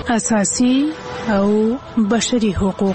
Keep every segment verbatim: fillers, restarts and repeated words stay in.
اساسي او بشري حقوق.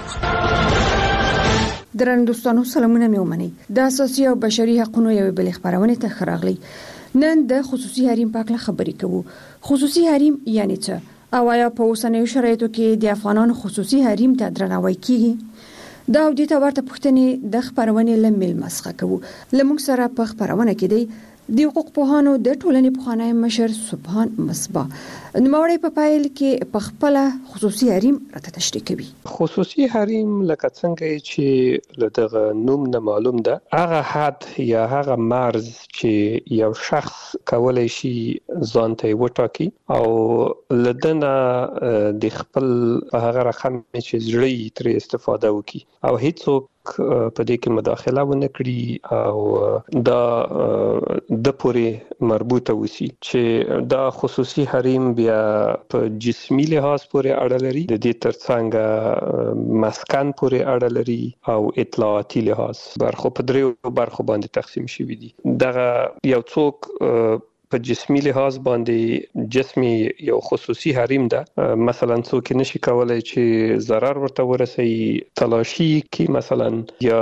درنو دوستانو سلامونه مې ومنئ. د اساسي او بشري حقوقو یو بل خبرونه ته خراغلی. نن د خصوصي حریم په اړه خبرې کوو. خصوصي حریم یعنی څه؟ او آیا په اوسنیو شرایطو کې د افغانانو خصوصي حریم ته درناوی کیږي؟ دا د دې ورته پوښتنې د خبرونه لمل مسخه کوو. لمونږ سره په خبرونه کې دی د حقوق پوهانو د ټولنې پخوانی مشر سبحان مصباح. نوموړی په پایل کې په خپل خصوصي حریم راته تشریح کوي. خصوصي حریم لکه څنګه چې لدغه نوم نه معلوم ده، هغه حد یا هغه مرز چې یو شخص کولای شي ځان ته وټاکي او لدنه د خپل هغه رقم چې زړی تر استفاده وکي او هیڅوک په دې کې مداخله ونه کړي او دا د پورې مربوطه وسی چې دا خصوصي حریم بیا په جسمي لحاظ پورې اړه لري، د دې ترڅنګ مسکن پورې اړه لري او اطلاعاتي لحاظ برخو په دریو برخو باندې تقسیم شوی دي. دغه یو څوک په جسمي لحاظ باندې جسمي یو خصوصي حریم ده، مثلا څوک نشي کولای چې ضرر ورته ورسي، تلاشي کی مثلا یا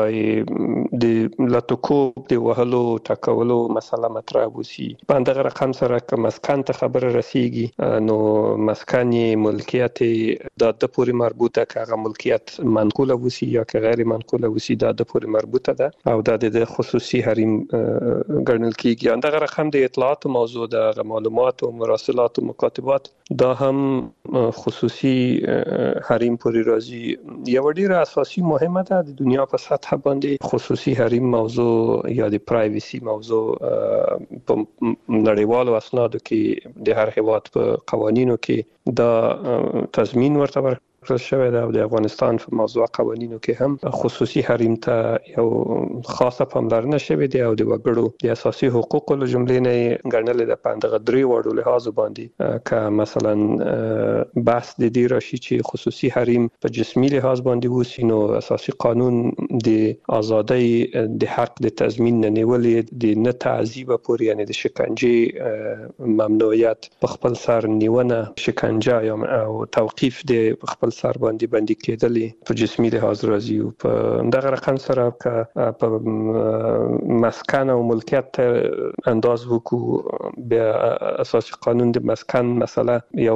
د لاتوکوب د وهلو ټکولو مسله مطرح وسی. باندې رقم سره که مسکن ته خبره رسیږي نو مسکن ملکیت د د پورې مربوطه، که هغه ملکیت منقوله وسی یا که غیر منقوله وسی دا د پورې مربوطه ده او دا د خصوصي حریم ګڼل کیږي. اندغه رقم د اطلاعات موضوع د معلومات او مراسلات او مکاتبات دا هم خصوصي حریم پورې راځي. یو ډیره اساسي مهمه ده د دنیا په سطح باندې خصوصي حریم موضوع یا د پرایویسی موضوع په نړیوالو اسنادو کې د هر هیواد په قوانینو کې دا تضمین ورته ورکړل شوی ده او د افغانستان په موضوع قوانینو کې هم خصوصي حریم ته یو خاصه پاملرنه شوې ده او د وګړو د اساسي حقوقو له جملې نه ګڼل ده په دغه درې وړو لحاظ باندې، که مثلا بحث د دې راشي چې خصوصي حریم په جسمي لحاظ باندې وسی نو اساسي قانون د ازادۍ د حق د تضمین نه نیولې د نه تعذیب پورې، یعنی د شکنجه ممنوعیت په خپل سر نیونه، شکنجه او توقیف د خپل سر باندې باندې کېدلې په جسمي لحاظ راځي. او په دغه رقم سره که په مسکن او ملکیت انداز وکړو، بیا اساسي قانون د مسکن مسله یو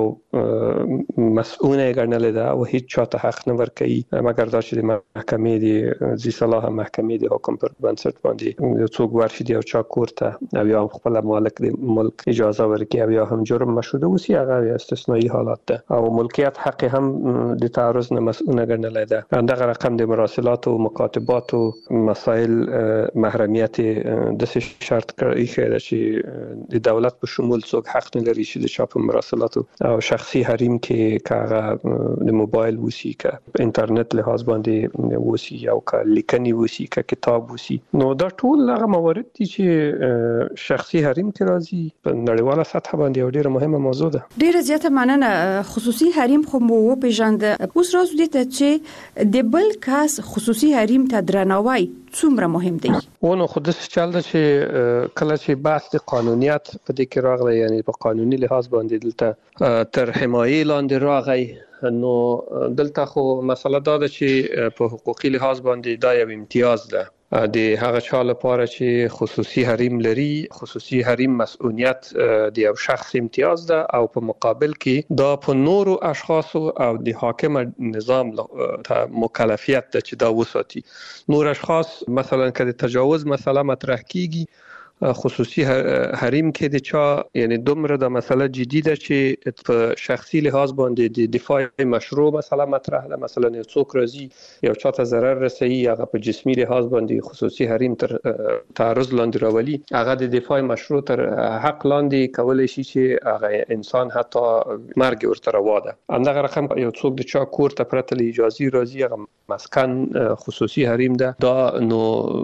مسؤونه ګڼل ده او هیڅ چاته حق نه ورکوي مګر دا چې د محکمې د ذی صلاح محکمې د حکم پر بنسټ باندې یو څوک ورشي د یو چا کور ته او یا خپل مالک د ملک اجازه ورکړي او یا هم جرم مشهوده وسی، هغه استثنایی حالات ده او ملکیت حق هم د تعرض نه مسؤونه ګڼل ده. دغه رقم د مراسلات او مکاتبات او مسائل محرمیت د شرط کړی خیره چې د دولت په شمول څوک حق نه لري چې د چا په مراسلات او شخصي حریم کې کاغه د موبایل وسی، که انټرنیټ لحاظ باندې وسی او که لیکنی وسی، که کتاب وسی. نو دا ټول هغه موارد دي چې شخصي حریم کې راځي په نړیواله سطح باندې یو ډیره مهمه موضوع ده. ډیره زیاته مننه. خصوصي حریم خو مو پیژند. اوس راځو دې ته چې د بل کس خصوصي حریم ته درناوی څومره مهم دی؟ ونه خو د چل ده چې کله چې بحث د قانونیت په دې کې راغلی، یعنی په قانوني لحاظ باندې دلته تر حمایې لاندې راغی، نو دلته خو مسله دا ده چې په حقوقي لحاظ باندې دا یو امتیاز ده د هغه چا لپاره چې خصوصي حریم لري. خصوصي حریم مسؤلیت د یو شخص امتیاز ده او په مقابل کې دا په نورو اشخاصو او د حاکم نظام ته مکلفیت ده چې دا وساتي. نور اشخاص مثلا که د تجاوز مسله مطرح کیږي، خصوصي حریم کې د چا یعنی دومره د مسله جدي ده چې په شخصي لحاظ باندې د دفاع مشروع مسله مطرح ده. مثلا یو څوک راځي یو چا ته ضرر رسوي، هغه په جسمي لحاظ باندې خصوصي حریم تر تعرض لاندې راولي، هغه د دفاع مشروع تر حق لاندې کولای شي چې هغه انسان حتی مرګ ورته روا ده. همدغه رقم یو څوک د چا کور ته پرته له اجازه راځي، هغه مسکن خصوصي حریم ده. دا نو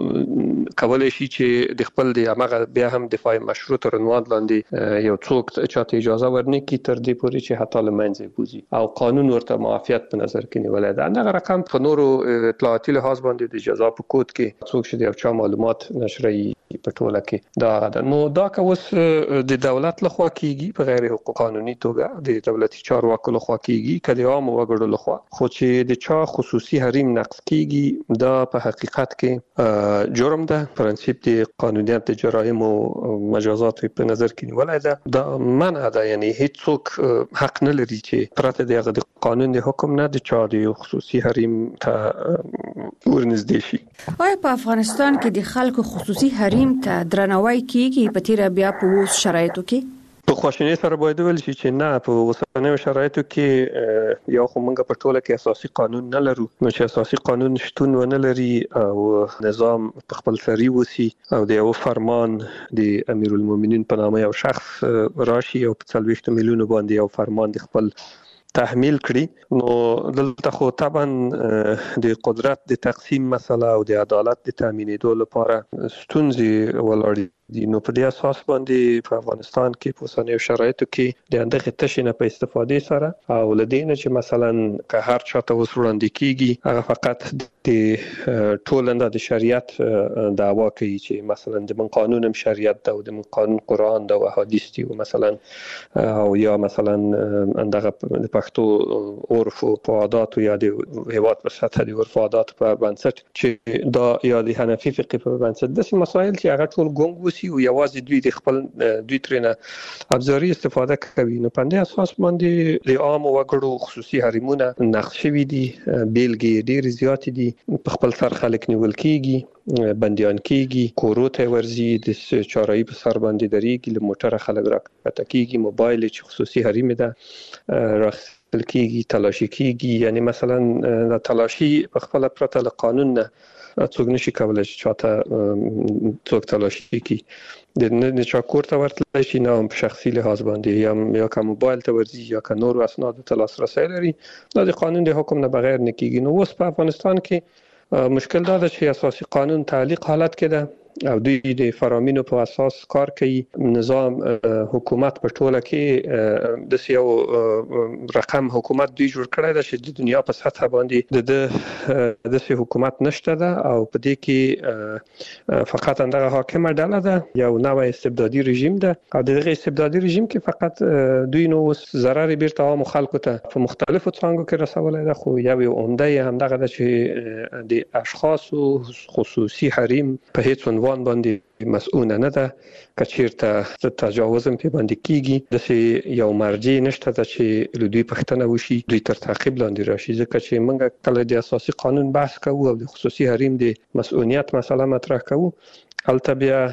کولای شي چې د خپل د هغه بیا هم دفاع مشروع تر عنوان لاندې یو څوک چاته اجازه ورنکړي تر دې پورې چې حتی له منځه بوزي او قانون ورته معافیت په نظر کې نیولای ده. هغه رقم په نورو اطلاعاتي لحاظ باندې د جزا په کود کې څوک چې د یو چا معلومات نشري کې په ټوله کې دا ده. نو دا که اوس د دولت لخوا کیږي په غیر حقوق قانوني توګه د دولتي چارواکو لخوا کیږي که د عامو وګړو لخوا، خو چې د چا خصوصي حریم نقض کیږي دا په حقیقت کې جرم ده. پرنسيپ د قانونیت د جرایم او مجازات په نظر کې نیولای ده. دا منع ده، یعنی هیڅ څوک حق نه لري چې پرته د د قانون د حکم نه د چا د خصوصي حریم ته ورنږدې شي. آیا په افغانستان کې د خلکو خصوصي حریم ته درناوی کیږي په تیر بیا په اوس شرایطو کې؟ په خواشینۍ سره باید ویل شي چې نه، په اوسنیو شرایطو کې یو خو موږ په ټوله کې اساسي قانون نه لرو، نو چې اساسي قانون شتون ونه لري او نظام په خپل سری وسی او د یو فرمان د امیرالمؤمنین په نامه یو شخص راشي او په څلوېښت میلیونو باندې یو فرمان د خپل تحمیل کړي، نو دلته خو طبعا د قدرت د تقسیم مسله او د عدالت د تامینېدو لپاره ستونزې ولاړې دي. نو په دې اساس باندې په افغانستان کې په اوسنیو شرایطو کې د اندغه تشې نه په استفادې سره او لدې نه چې مثلا که هر چاته اوس وړاندې کیږي هغه فقط د ټولنده د شریعت دعوا کوي چې مثلا د من قانون هم شریعت ده او د من قانون قرآن ده او احادیث دي مثلا، او یا مثلا اندغه د پښتو عرف او عادات یا د هیواد په سطح د عرف او عادات په بنسټ چې دا یا د حنفي فقه په بنسټ د مسایل چې هغه ټول ګونګ او یوازې دوی د خپل دوی ترنه ابزاري استفاده کوي. نو په دې اساس باندې د عام وګړو خصوصي حریمونه نقض شوي دي، بیلګې ډېر زیات دي، په خپل سر خلک نیول کیږي، بندیان کیږي، کورو ته ورځي، د چارایي په سر باندې درېږي، له موټره خلک راکښته کیږي، موبایل چې خصوصي حریم ده راخیستل کیږي، تلاشي کیږي. یعنی مثلا د تلاشي په خپل پرته له قانون نه څوک نشي کولای چې چاته څوک تلاشي کی د نه چا کور ته ورتلی شي، نه هم په شخصي لحاظ باندې یا یا که موبایل ته ورځي یا که نور اسناد ته لاسرسی لري، دا د قانون د حکم نه بغیر نه کیږي. نو اوس په افغانستان کې مشکل دا ده چې اساسي قانون تعلیق حالت کې ده او دوی د فرامینو په اساس کار کوي. نظام حکومت په ټوله کې د یو رقم حکومت دوی جوړ کړی ده چې د دنیا په سطح باندې د د حکومت نشته ده او په دې کې فقط اندغه حاکمه ډله ده، یو نوع استبدادي رژیم ده او دغه استبدادي رژیم کې فقط دوی نو ضرر بیرته عام خلکو ته په مختلفو څانګو کې رسولای ده. خو یو عمده همدغه ده چې د اشخاصو خصوصي حریم په هیڅ عنوان باندې مسؤل نه ده. که چیرته تجاوز هم په باندې کیږي د یو مرجع نشته چې له دوی پښتنه وشي، دوی تر تعقیب لاندې راشي. ځکه چې موږ کله د اساسي قانون بحث کوو او د خصوصي حریم د مسؤلیت مسله مطرح کوو، هلته بیا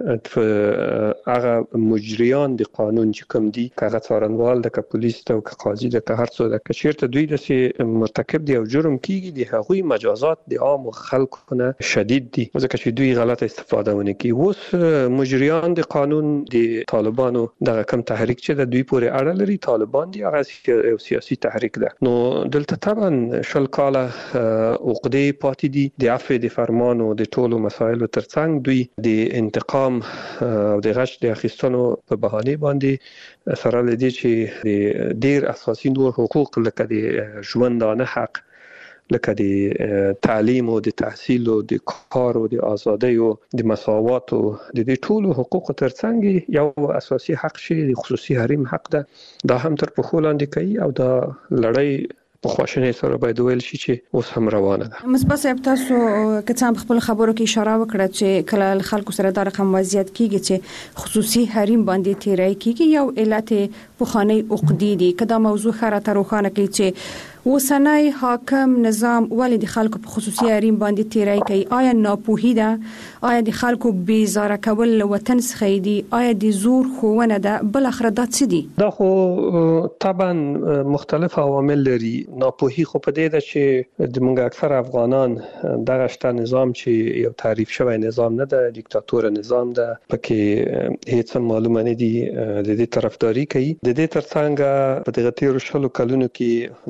هغه مجریان د قانون چې کوم دي، که هغه څارنوال ده، که پولیس ده، که قاضي ده، که هر څه ده، که چیرته دوی د مرتکب دی او جرم کیږي، د هغوی مجازات د عام خلکو نه شدید دي ځکه چې دوی غلط استفاده ونه کوي. اوس مجریان د قانون د طالبانو دغه کم تحریک چې د دوی پورې اړه لري، طالبان دي، هغه یو سیاسي تحریک ده. نو دلته طبعا شل کاله عقدې پاتې دي د عفو د فرمان او د ټولو مسایلو ترڅنګ دوی د انتقام او د غش د اخیستلو په بهانه باندې سره لدی چې د ډیر اساسي نور حقوق لکه د ژوندانه حق، لکه د تعلیم او د تحصیل او د کار او د ازادۍ او د مساوات او د دې ټولو حقوق ترڅنګ یو اساسي حق شي د خصوصي حریم حق ده، دا هم تر پخو لاندې کوي او دا لړۍ په خواشینۍ سره باید ویل شي چې اوس هم روانه ده. مصباح صاحب، تاسو که څه خپل خبرو کې اشاره وکړه چې کله خلکو سره دا رقم وضعیت کیږي چې خصوصي حریم باندې تیرای کیږي، یو علت پخوانی عقدې دي. کدا موضوع خره ته روښانه کوي چې اوسنی حاکم نظام ولې د خلکو په خصوصي حریم باندې تیرای کوي؟ آیا ناپوهي ده؟ آیا د خلکو بیزاره کول وطن څخه دي؟ آیا د زور خوونه ده؟ بل اخر دا څه دي؟ دا خو طبعا مختلف عوامل لري. ناپوهي خو په دې ده چې د موږ اکثر افغانان دغه شته نظام چې یو تعریف شوی نظام نه ده، دیکتاتور نظام ده، پکې هیڅ معلومه نه دي، د دې طرفداري کوي. د دې ترڅنګ په دغه تیر شلو کلونو کې د کې هم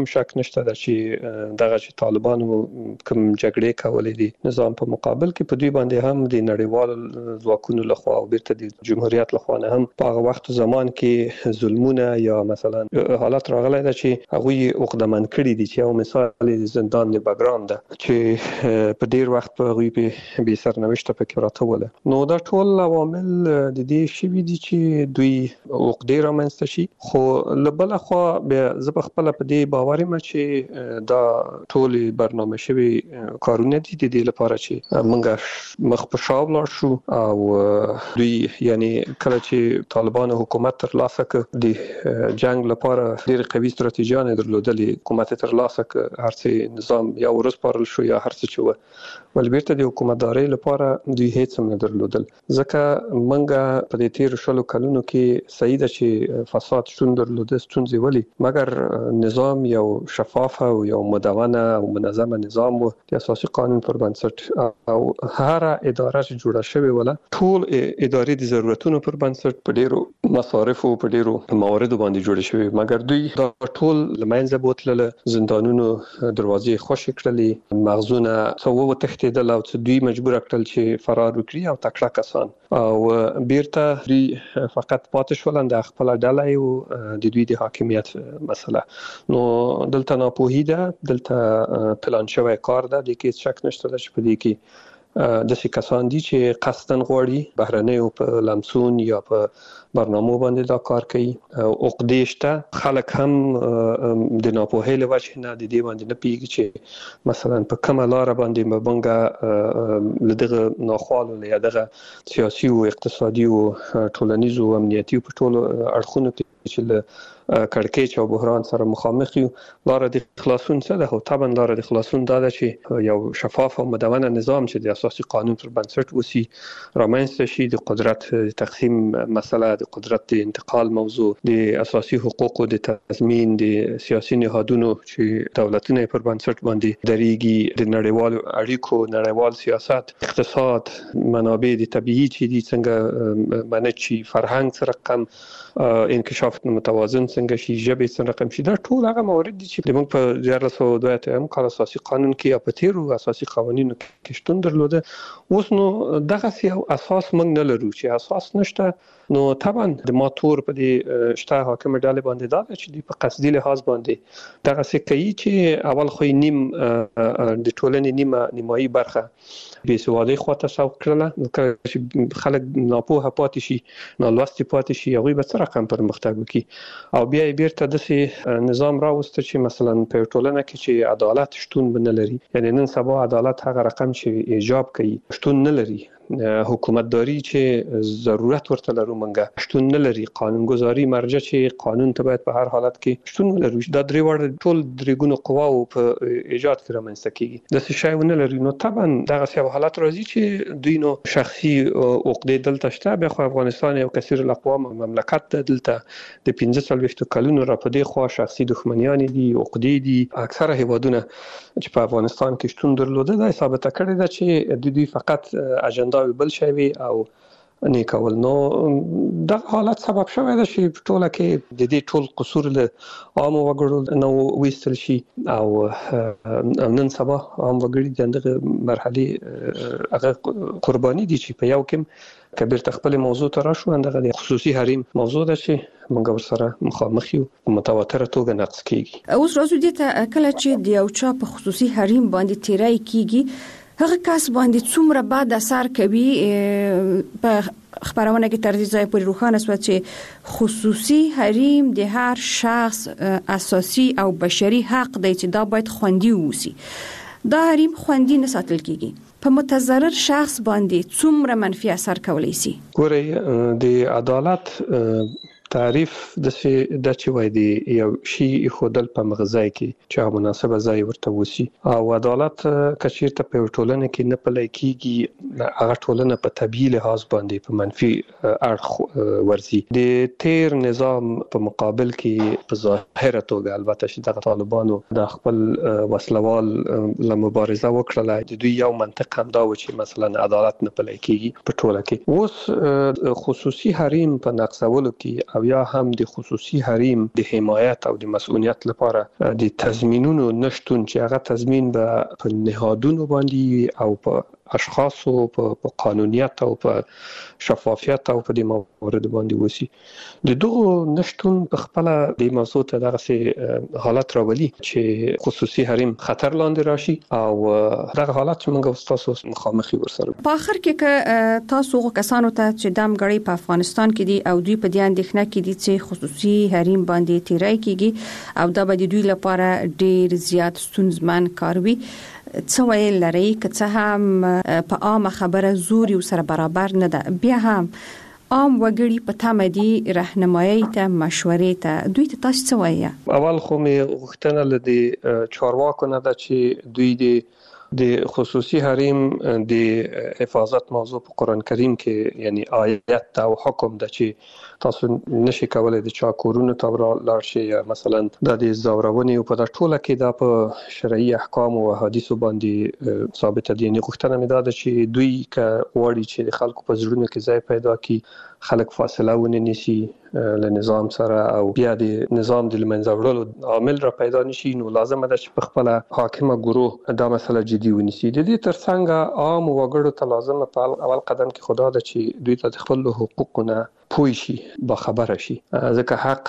شک نشته ده چې دغه چې طالبانو کوم جګړې کولې دي نظام په مقابل کې په دوی باندې هم د نړیوال ځواکونو لخوا او بیرته د جمهوریت لخوا نه هم په هغه وخت زمان کې ظلمونه یا مثلا حالات راغلي ده چې هغه عقدمن کړی دي چې یو مثال د زندان د بګرام ده چې په ډیر وخت په غوي به به سرنوشت پکې راته وله. نو دا ټول عوامل د دې شی دي چې دوی عقدې رامنځته شي. خو لبل خو به زه په خپل په دې باور یم چې دا ټول برنامه شوی کارونه دي د دې لپاره چې موږ مخ په شا ولاړ شو او دوی یعنی کله چې طالبان حکومت تر لاسه ک د جنگ لپاره ډېر قوي ستراتیژیانه درلودلې حکومت تر لاسه ک هر څه نظام یا ورس پارل شو یا هر څه چې ول بیرته د حکومتداري لپاره دوی هیڅ هم نه درلودل. ځکه منګه په دې تیر شلو کلونو کې صحیح ده چې فساد شون درلوده ستونزې ولي مګر نظام یو شفاف او یو مدونه او منظمه نظام و د اساسي قانون پر بنسټ او هر اداره چې جوړه شوې ولا ټول ادارې د ضرورتونو پر بنسټ په ډیرو مصارف او په ډیرو موارد باندې جوړ شوی مګر دوی دا ټول لمنځه بوتلل زندانونو دروازې خوشی کړلې مغزونه څو وتښتیدل او دوی مجبور کړل چې فرار وکړي او تکړه کسان او بیرته دوی فقط پاتې شول د خپل ډله او د دوی د حاکمیت مسله. نو دلته ناپوهی ده دلته پلان شوی کار ده د کې شک نشته چې په دې کې د څه کسان دي چې قصدن غواړي بهرنۍ په لمسون یا په برنامه باندې دا کار کوي. عقدېشته خلک هم د ناپوهۍ له وجې نه د دې باندې نه پیږي چې مثلا په کومه لار باندې مبنګه لدغه ناخوالو یا دغه سیاسي او اقتصادي او ټولنیز او امنیتي په ټولو اړخونو کې چې کړکېچ او بحران سره مخامخ یو لار د خلاصون څه ده. خو طبعا لار د خلاصون دا ده چې یو شفاف او مدونه نظام چې د اساسي قانون پر بنسټ وسی رامنځته شي د قدرت تقسیم مسله د قدرت د انتقال موضوع د اساسي حقوقو د تضمین د سیاسي نهادونو چې دولتونه پر بنسټ باندې درېږي د نړیوالو اړیکو نړیوال سیاست اقتصاد منابع د طبيعي چې دي څنګه منچي فرهنګ سره کم انکشاف متوازن څنګه شي ژبه څنګه رقم شي دا ټول هغه موارد دي چې موږ په دیارلس سوه دوه اتیا کال اساسي قانون کې یا په تیرو اساسي قوانینو کې شتون درلوده. اوس نو دغه یو اساس موږ نه لرو چې اساس نشته. نو طبعا د ماتور په دې شته حاکم ډلې باندې دا چې د په قصدي لحاظ باندې دغه څه کوي چې اول خو نیم د ټولنې نیمه نیمایي برخه به سوادي خواته سوق کړله چې خلک ناپوهه پاتې شي نالوستي پاتې شي هغه به څه رقم پرمختګ وکړي او بیا بیرته د نظام راوسته چې مثلا په ټولنه کې چې عدالت شتون بنه لري یعنی نن سبا عدالت هغه رقم چې ایجاب کوي شتون نه لري حکومتداري چې ضرورت ورته لرو منګه شتون نه لري قانونګذاري مرجع چې قانون ته باید په هر حالت کې شتون لري دا درې وړ ټول درې ګونو قواو په ایجاد کې رامنځته کیږي د څه شی نه لري. نو طبعا دغه څه حالات راځي چې دوی نو شخصي عقدې دلته شته به خو افغانستان یو کثیر الاقوام مملکت دلته د پنځه څلوېښت کلونو را پدې خو شخصي دښمنیان دي عقدې دي اکثره هیوادونه چې په افغانستان کې شتون درلوده دا ثابت کړی دا چې د دوی فقط اجنډا بل شوی او نه کول. نو دا حالت سبب شوی دا چې ټوله کې د دې ټول قصور له عام وګړو نو وستل شي او نن سبا عام وګړي دغه مرحله هغه قرباني دي چې په یو کې کبیر تخپل موضوع ته راشو اندغه د خصوصي حریم موضوع ده چې موږ ورسره مخامخ یو متواتر توګه نقص کیږي. اوس راځو دې ته کله چې د یو چا په خصوصي حریم باندې تیرای کیږي هغه کس باندې څومره بعد اثر کوي په خبرونه کې تر دې ځای پورې روښانه شو چې خصوصي حریم د هر شخص اساسي او بشري حق دی چې دا باید خوندي ووسی. دا حریم خوندي نه ساتل کیږي په متضرر شخص باندې څومره منفي اثر کولی شي. ګورئ د عدالت تعریف د څه د چې وای دی یو شی خودل په مغزای کې چې مناسبه ځای ورته وسی او عدالت کچیرته په ټولنه کې نه پلي کیږي هغه ټولنه په طبيعي لحاظ باندې په منفي اړخ ورزي. د تیر نظام په مقابل کې په ظاهره توګه البته چې د طالبانو د خپل وسلوال له مبارزه وکړه د دوی یو منطق هم دا و چې مثلا عدالت نه پلي کیږي په ټوله کې. اوس خصوصي حریم په نقصولو کې او یا هم د خصوصي حریم د حمایت او د مسؤلیت لپاره د تضمینونو نشټون چې هغه تضمین به په نهادونو باندې او په اشخاصو په قانونیت او په شفافیت او په دې موارد باندې وسی د دغه نشټون په خپل د موضوع ته دغه حالت راولي چې خصوصي حریم خطر لاندې راشي او دغه حالت چې موږ تاسو مخامخي ورسره په اخر کې که تاسو کسانو ته چې دام غړي په افغانستان کې دي او دوی په دې اندېښنه کې دي چې خصوصي حریم باندې تیرای کیږي او دا به دوی لپاره ډیر زیات ستونزمن کار وي څه ویل لري که څه هم په عامه خبره زوري سره برابر نه ده بیا هم عام وګړي په تمه دي راهنمایي ته مشورې ته دوی ته تاسو څه وایي اول خو مې غوښتنه لدی چارواکو نه ده چې دوی د د خصوصي حریم د حفاظت موضوع په قرآن کریم کې یعنی آیت او حکم د چې تاسو نشي کولای د چا کورونو ته لاړ شي یا مثلا د زورونې په ټوله کې د په شرعي احکام او حدیثو باندې ثابت دي. نه غوښتنه مې ده چې دوی ک وړي چې د خلکو په زړونو کې ځای پیدا کړي خلک فاصله ونه نیسي له نظام سره او بیا د نظام د لمنځه وړلو عامل را پیدا نشي نو لازم ده چې په خپل حاکمه ګروه دا مسله جدي ونیسي. د دې ترڅنګ عام وګړو ته لازم په اول قدم کې خدا ده چې دوی ته خپل حقوقونه پوي شي با خبره شي ځکه حق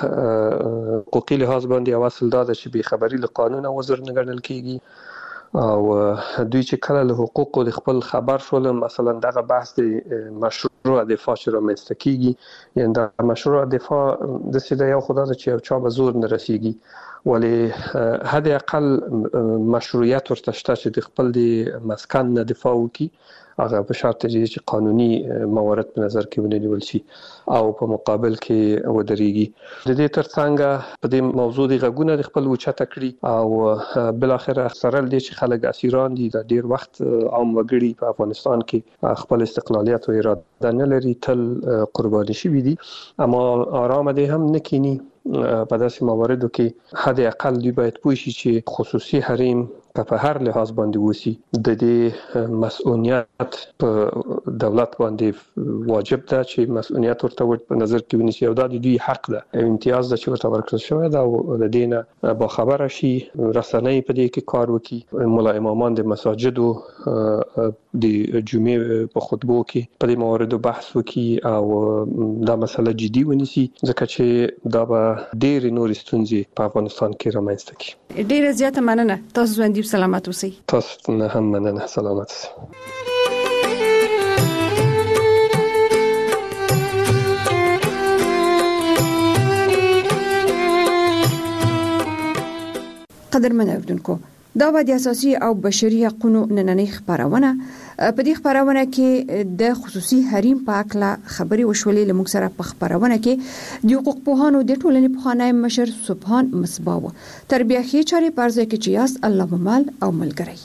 حقوقي لحاظ باندې اصل دا ده چې بې خبري له قانون او وزر نه ګڼل کیږي او دوی چې کله له حقوقو د خپل خبر شول مثلا دغه بحث د مشروع دفاع چې رامنځته کیږي یعنی د مشروع دفاع د سیده یو خدا چې یو چا به زور نه رسیږي ولی حد اقل مشروعیت ورته شته چې د خپل د مسکن نه دفاع وکړي هغه په شرط چې قانوني موارد په نظر کې ونیول شي او په مقابل کې ودرېږي. د دې ترڅنګ په دې موضوع د غږونه د خپل وچته کړی او بل اخر سره د چې خلک اسیران دي د ډیر وخت عام وګړي په افغانستان کې خپل استقلالیت او اراده نه لري تل قرباني شي دي اما آرام دي هم نکینی په داسې مواردو کې حد اقل دی باید پوه شي چې خصوصي حریم په هر لحاظ باندې وسی د دې مسؤلیت په دولت باندې واجب ده چې مسؤلیت ورته په نظر کې ونیسي او دا د دوی حق ده امتیاز ده چې ورته ورکړل شوی ده او د دینه با خبره شي رسنۍ په دې کې کار وکړي مولا امامان د مساجدو د جمعې په خطبو کې په دې مواردو بحث وکړي او دا مسله جدي ونیسي ځکه چې دا به ډېر نور ستونزې په افغانستان کې رامنځته کړي. ډیره زیاته مننه تاسو ژوندۍ سلامت اوسئ. تاسو نه هم مننه سلامت اوسئ. قدرمن اوریدونکو دا و د اساسي او بشري حقوقو نننۍ خبرونه په دې خبرونه کې د خصوصي حریم په اړه خبري وشولې لمږ سره په خبرونه کې د حقوق پوهانو د ټولنې په خانه مشر سبحان مصباح تربیحي چاري پرځه کې چې یاست الله مال او ملګری.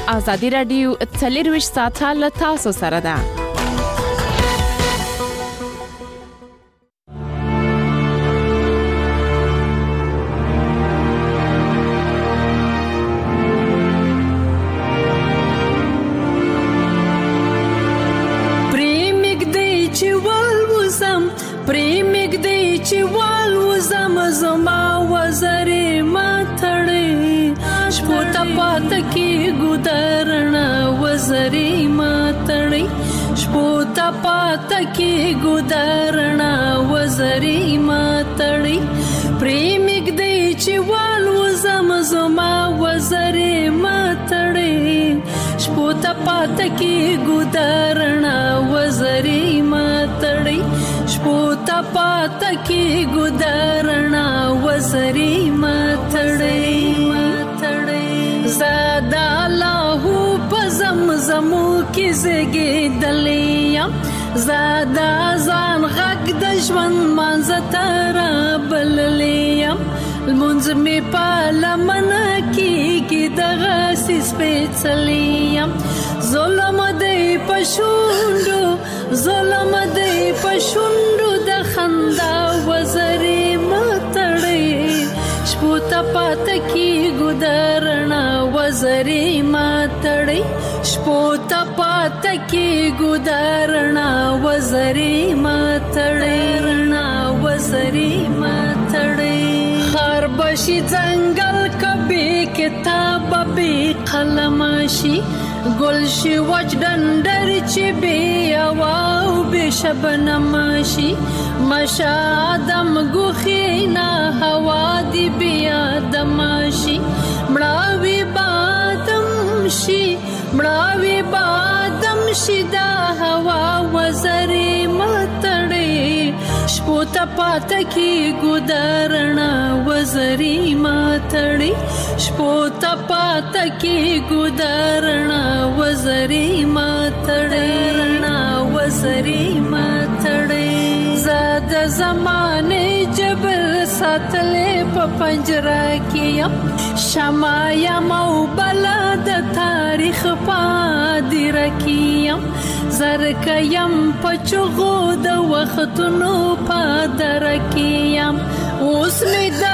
ازادي رادیو څلرویشت ساعته له تاسو سره ده. پریمګ دی چې وال وزم زما وزرې ماتړې شپو ته پات کې ګودرنا وزرې ماتړې شپو ته پات کې ګودرنا وزرې ماتړې پریمګ دی چې وال وزم زما وزرې ماتړې شپو ته پات کې ګودرنا وزرې ماتړې شپوتا پاتا کی گدارنا وزری ماتڑی زادا لاہو پزمزمو کی زگی دلیم زادا زان غک دجون منزتارا بللیم المنز می پالا منا کی کی دغاسی سپیچلیم ظلم دی پشوندو ظلم دی پشوندو د خندا وزری ماتړې شپو ته پات کی ګدارنا وزری ماتړې شپو ته پات کی ګدارنا وزری ماتړې رنا وزری ماتړې خار بشي ځنګل کبي کتاب به قلمشي گلشی وچ دندر چی بی اواو بی شبنماشی مشا آدم گوخینا هوا دی بی آدماشی مڑاوی بادم شی مڑاوی بادم شی دا هوا وزری ماتڑی شپو تا پاتا کی گدارنا وزری ماتڑی شپو تا پاتا کی گدارنا وزری ماتڑی وزری ماتڑی زاد زمانے جبل ساتلے پا پنجرہ کیم شمایا مو بلاد تاریخ پا دی رکیم زرکیم پچغو دا وقتنو پا درکیم اوس می دا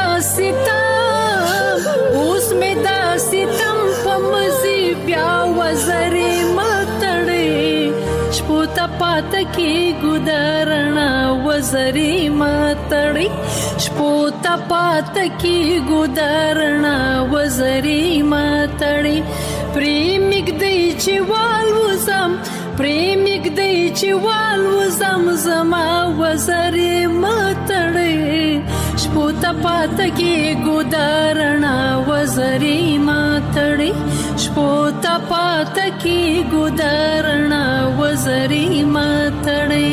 ستم اوس می دا ستم پا مزی بیا وزری ماتڑی شپو تا پات کی گدارنا وزری ماتڑی شپو تا پات کی گدارنا وزری ماتڑی پریمګ دی چې وال وزم پریمګ دی چې وال وزم زما وزری ماتړی شپو ته پات کی ګدارنا وزری ماتړی شپو ته پات کی ګدارنا وزری ماتړی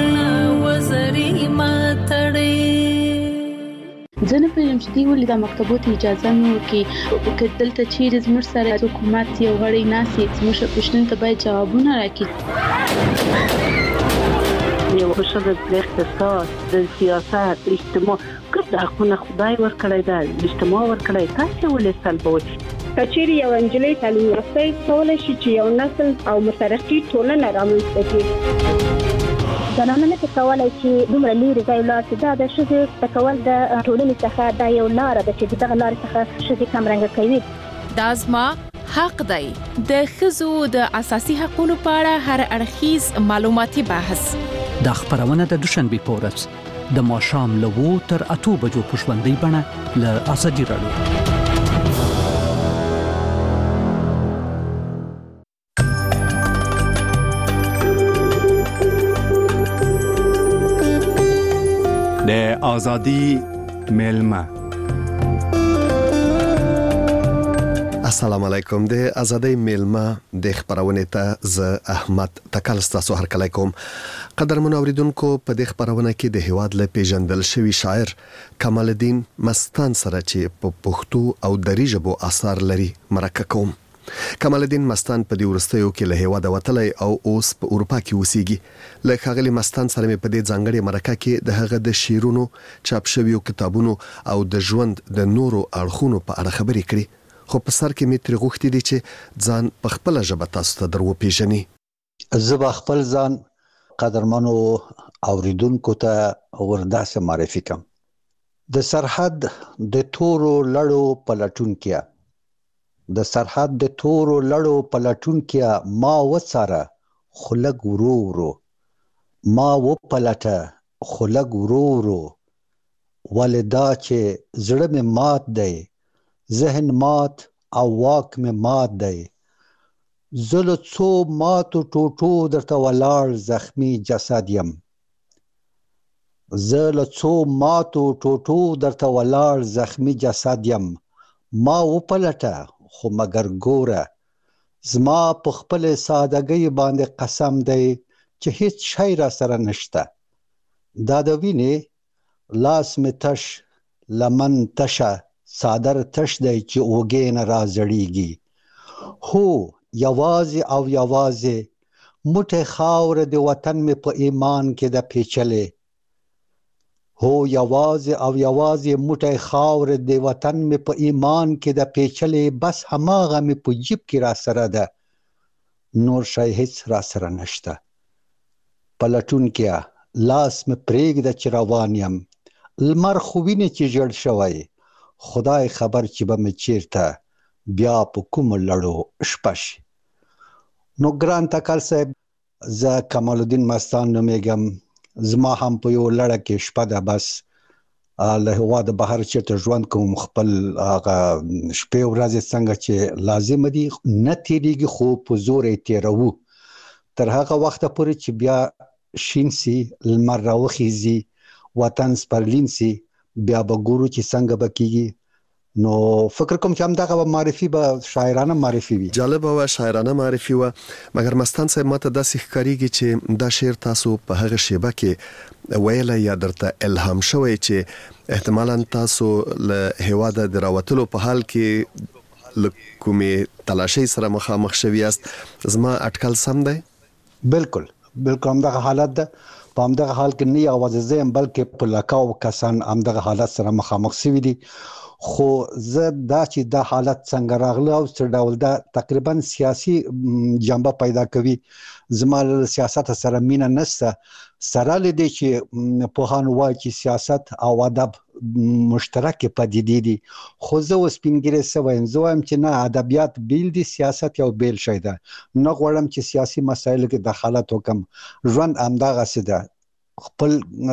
وزری ماتړی زه نه پوهیږم چې دوی ولې دا مکتبو ته اجازه نه ورکوي که دلته چیرې زموږ سره حکومت یو غړی ناست وي زموږ پوښتنو ته باید جوابونه راکړي یو ښځه د اقتصاد د سیاست اجتماع کوم د حقونه خدای ورکړی دی اجتماع ورکړی تاسو ولې سلبوي کچېرې یو انجلۍ تعلیم یافته کولای شي چې یو نسل او مترقي ټولنه رامنځته کړي زنانه نه کولای چې دومره لري ځای لا چې دا د ښځې تکول د ټولنې څخه دا یو لار ده چې دغه لار څخه ښځې کم رنګ کوي دا زما حق دی د ښځو د اساسي حقوقو په اړه هر اړخیز معلوماتي بحث د خبرونه د دوشنبه په ورځ د ماښام له وو تر اته بجو په ژوندۍ بڼه له ازادي رادیو د ازادي ملما السلام علیکم د ازادي ملما د خبرونه ته ز احمد تکلستا سو هر کله کوم قدرمن اوریدونکو په د خبرونه کې د هواد له پیژندل شوی شاعر کمال الدین مستان سره چې په پښتو او دری ژبو اثار لري مرکه کوم. کمال الدین مستان په دې ورستیو کې له هواد وتلی او اوس په اروپا کې اوسېږي. له ښاغلي مستان سره مې په دې ځانګړي مرکه کې د هغه د شعرونو چاپ شویو کتابونو او د ژوند د نورو اړخونو په اړه خبرې کړې. خو په سر کې مې تر غوښتي دي چې ځان په خپل ژبه تاسو ته درو پیژني. زه به خپل ځان قدرمنو اوریدونکو ته ورداسه معرفي کوم. د سرحد د تورو لړو پلټونکیا د سرحد د تورو لړو پلټونکیا ما وڅاره خلګ ورو ورو ما و پلټه خلګ ورو ورو ولدا چې زړه مې مات دی ذهن مات او واک مې مات دی زه له څو ماتو ټوټو درته ولاړ زخمی جسد یم زه له څو ماتو ټوټو درته ولاړ زخمی جسد یم ما وپلټه خو مګر ګوره زما په خپل سادهګۍ باندې قسم دی چې هیڅ شی را سره نشته دا د وینې لاس مې تش لمن تشه صادر تش دی چې اوږې نه را زړیږي هو یوازې او یوازې موټی خاوره د وطن مې په ایمان کې د پیچلې هو یوازې او یوازې موټی خاوره د وطن مې په ایمان کې د پیچلې بس هماغه مې په جیب کې را سره ده نور شی هیڅ را سره نشته پلټونکیا لاس مې پرېږده چې روان یم لمر خو وینې چې ژړ شوی خدای خبر چې به مې چیرته بیا په کومو لړو شپه شي. نو ګران تکل صاحب زه کمال الدین مستان نومیږم زما هم په یو لړه کې شپه ده بس له هېواده بهر چېرته ژوند کوم خپل هغه شپې ورځې څنګه چې لازم دي نه تېرېږي خو په زور یې تېروو تر هغه وخته پورې چې بیا شین سي لمر راوخیږي وطن سپرلین سي بیا به ګورو چې څنګه به کېږي نو فکر کوم چې همدغه به معرفي به شاعرانه معرفي وي. جالبه وه شاعرانه معرفي وه مګر مستان صاحب ماته داسې ښکارېږي چې دا شعر تاسو په هغه شیبه کې ویلی یا درته الهام شوی چې احتمالا تاسو له هېواده د راوتلو په حال کې له کومې تلاشۍ سره مخامخ شوي یاست زما اټکل سم دی؟ بالکل بالکل همدغه حالت ده په همدغه حال کې نه یوازې زه یم بلکې په لکاو کسان همدغه حالت سره مخامخ شوي دي خو زه دا چې دا حالت څنګه راغله او څه ډول دا تقریبا سیاسي جنبه پیدا کوي زما له سیاست سره مینه نشته سره له دې چې پوهان وایي چې سیاست او ادب مشترکې پدیدې دي خو زه اوس سپینږیری شوی یم زه وایم چې نه ادبیات بیل دي سیاست یو بیل شی ده نه غواړم چې سیاسي مسایلو کې دخالت وکم ژوند همدغسې ده خپل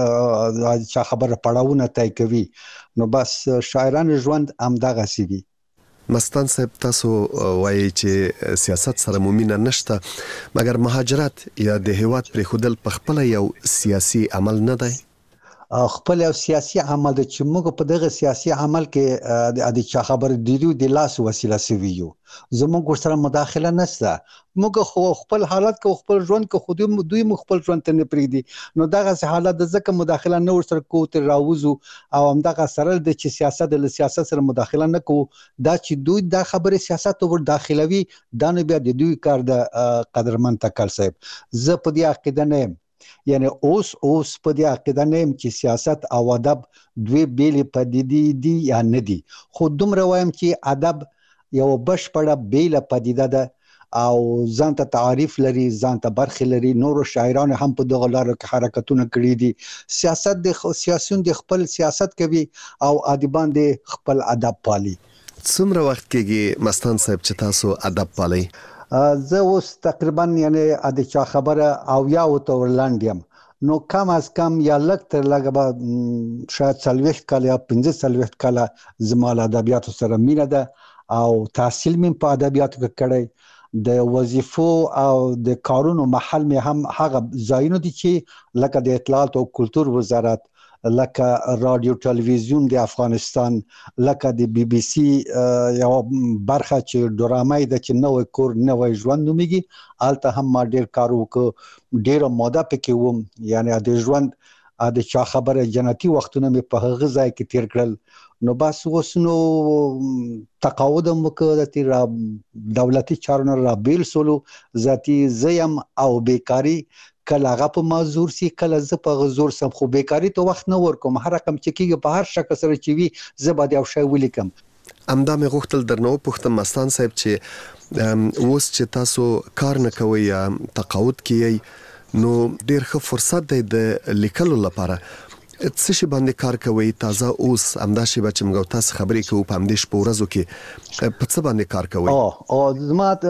چا خبره پړاوونه طی کوي نو بس شاعران ژوند همدغسې دي. مستان صاحب تاسو وایي چې سیاست سره مو مینه نشته مګر مهاجرت یا د هېواد پرېښودل پخپله یو سیاسي عمل نه دی؟ خپل یو سیاسي عمل دی چې موږ په دغه سیاسي عمل کې د چا خبره د دوی د لاس وسیله سوي یو زموږ ورسره مداخله نشته موږ خو خپل حالت کې خپل ژوند کې خو دوی مو خپل ژوند ته نه پرېږدي نو دغسې حالت د ځکه مداخله نه ورسره کوو ترې راوځو او همدغه سره دی چې سیاست له سیاست سره مداخله نه کوو دا چې دوی دا خبرې سیاست ور داخلوي دا نو بیا د دوی کار د قدرمن تکل صاحب زه په دې عقیده نه یم یعنی اوس اوس په دې عقیده نه یم چې سیاست او ادب دوی بیلې پدیدې دي یا نه دي خو دومره وایم چې ادب یو بشپړه بیله پدیده ده او ځان ته تعریف لري ځان ته برخې لري نورو شاعرانو هم په دغه لارو کې حرکتونه کړي دي سیاست د سیاسیون د خپل سیاست کوي او ادیبان د خپل ادب پالي. څومره وخت کېږي مستان صاحب چې تاسو ادب پالئ؟ زه اوس تقریبا یعنی د چا خبره او یا ته ورلاند یم نو کم از کم یا لږ تر لږه به شاید څلوېښت کاله یا پنځه څلوېښت کاله زما له ادبیاتو سره مینه ده او تحصیل مې په ادبیاتو کې کړی د وظیفو او د کارونو محل مې هم هغه ځایونه دي چې لکه د اطلاعات او کلتور وزارت لکه رادیو ټلویزیون د افغانستان لکه د بی بی سی یو برخه چې ډرامه ده چې نوې کور نوې ژوند نومیږي هلته هم ما ډېر کار وکړ ډېره موده پکې وم یعنی د ژوند د چا خبره جنتي وختونه مې په هغه ځای کې تیر کړل نو بس اوس نو تقاعد هم وکړ د دولتي چارو نه را بیل سولو ذاتي زه یم او بیکاري کله هغه په ما زور سي کله زه په هغه زور سم خو بیکاري ته وخت نه ورکوم هر رقم چې کېږي په هر شکل سره چې وي زه باید یو شی ولیکم. امدا مې غوښتل درنو پوښتم مستان صاحب چې اوس چې تاسو کار نه کوئ یا تقاعد کیئ نو ډیر ښه فرصت دی د لیکلو لپاره. څه شي باندې کار کوئ تازه اوس امدا شي چې موږ تاسو خبرې کوو په همدې شپه ورځو کې په څه باندې کار کوئ؟ او او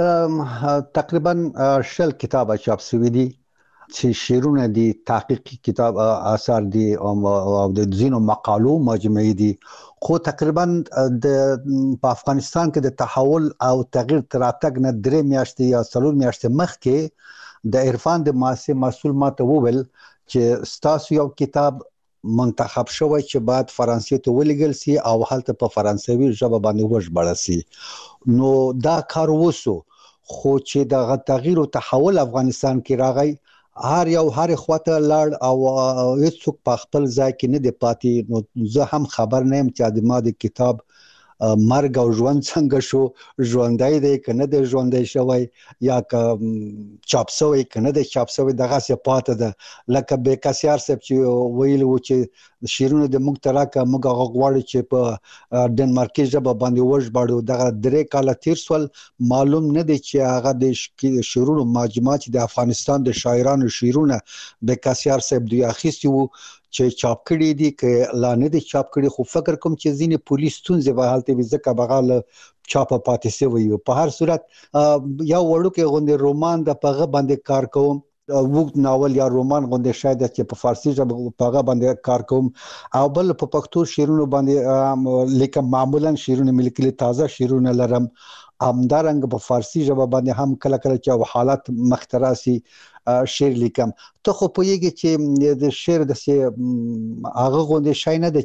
زما تقریبا شل کتابه چاپ شوي دي چې شعرونه دي، تحقیقي کتاب آثار دي او د ځینو مقالو مجموعه دي. خو تقریبا د په افغانستان کې د تحول او تغییر تراتګ نه درې میاشتې یا څلور میاشتې مخکې د عرفان د مؤسسې مسؤل ماته وویل چې ستاسو یو کتاب منتخب شوی چې بعد فرانسې ته ولېږل سي او هلته په فرانسوي ژبه باندې وژباړل سي. نو دا کار وسو، خو چې د تغییر او تحول افغانستان کې راغی هر یو هر خواته لاړ او هیڅوک په خپل ځای کې نه دی پاتې. نو زه هم خبر نه یم چې د ما د کتاب مرګ او ژوند څنګه شو، ژوندای دی کنه د ژوندای شوی یا که چاپ شوی کنه د چاپ شوی دغه څه پاتې ده. لکه بیکاسیار صاحب چې ویل و چې شیرونه د موږ تراکه موږ غواړو چې په ډنمارکي ژبه باندې وژباړو. دغه درې کال تیر سول، معلوم نه دی چې هغه د شیرونو مجموعه چې د افغانستان د شاعرانو شیرونه بیکاسیار صاحب دوی اخیستي وو چې چاپ کړي دي که لا نه دي چاپ کړي. خو فکر کوم چې ځینې پولیس ستونزې به هلته وي ځکه بغاله چاپه پاتې شوی وي. په هر صورت یو وړوکی غوندې رومان د په هغه باندې کار کوم، وګت ناول یا رومان غوندې شاید چې په فارسی ژبه په هغه باندې کار کوم، او بل په پښتو شعرونو باندې لیکم. معمولا شعرونه مې لیکلي تازه شعرونه لرم، همدارنګه په فارسی ژبه باندې هم کله کله چې حالات مخترا سي شعر لیکم. ته خو پوهیږي چې د شعر د سي هغه غوندې شای نه ده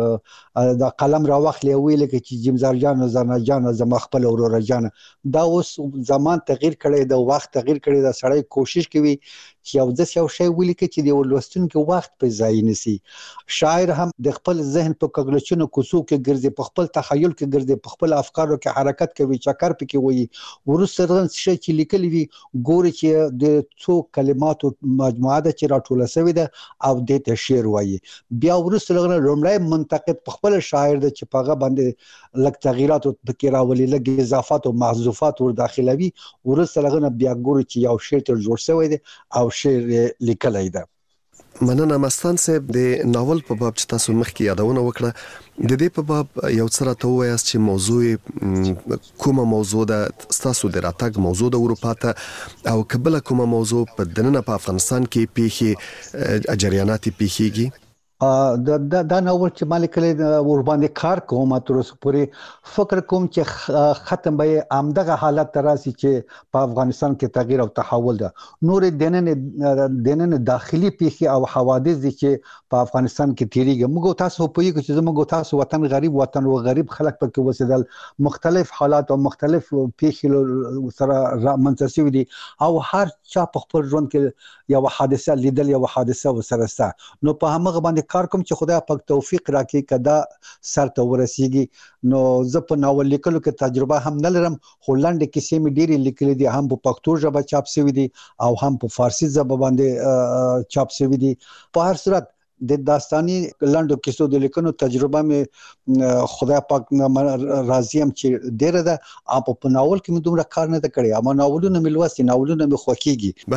چې د قلم را واخلي او ویل کې چې جیمزار جان او زرنا جان زما خپل ورور جان. دا اوس زمان تغییر کړي د وخت تغییر کړي د سړی کوشش کوي چې یو ځس یو شی ولیکي چې د ولستونکو وخت په ځای نسی. شاعر هم د خپل ذهن په کګلچونو کوڅو کې ګرځي، په خپل تخیل کې ګرځي، په خپل افکارو کې حرکت کوي، چکر پکې وي. ورسره د شي چې لیکلي وي ګوري چې د څو کلماتو مجموعه ده چې راټوله شوې ده او د ته شعر وایي. بیا ورسره لومړی منتقد په خپل شاعر ده چې په هغه باندې لږ تغییرات پکې راولي، لږ اضافات او محذوفات ور داخلوي. ورسره بیا ګوري چې یو شعر تر جوړ شوی دی او شعر لیکلی ده. مننه مستان صاحب. د ناول په باب چې تاسو مخکې یادونه وکړه، د دې په باب یو څه راته ووایاست چې موضوع کومه موضوع ده؟ تاسو د راتګ موضوع د اروپا ته او کبله کومه موضوع په دننه په افغانستان کې پیښې جریانات پیښیږي؟ دا دا ناول چې مالک له ور باندې کار کوم تر اوسه پورې فکر کوم چې ختم به امدغه حالت تراسي چې په افغانستان کې تغییر او تحول ده. نور دننه دننه داخلي پیښې او حوادث چې په افغانستان کې تیریږي. موږ تاسو په یو کې چې موږ تاسو وطن غریب وطن او غریب خلک پکې وسیدل، مختلف حالات او مختلف پیښې سره منځسوي دي او هر چا په خپل ژوند کې یو حادثه لیدل، یو حادثه وسره سره. نو په هغه باندې کار کوم چې خدای پاک توفیق راکړي کدا سر ته ورسیږي. نو زه په ناول لیکلو کې تجربه هم نه لرم، خو لاندې کیسې مې ډېرې لیکلې دي، هم په پښتو ژبه چاپ شوي دي او هم په فارسی ژبه باندې چاپ شوي دي. په هر صورت د داستاني لاندو کیسو د لیکنو تجربه مې خدای پاک نه راضي ام چې ډېره ده. او په ناول کې مې دومره کار نه کړی، اما ناولونه مې لوستي، ناولونه مې خوښیږي.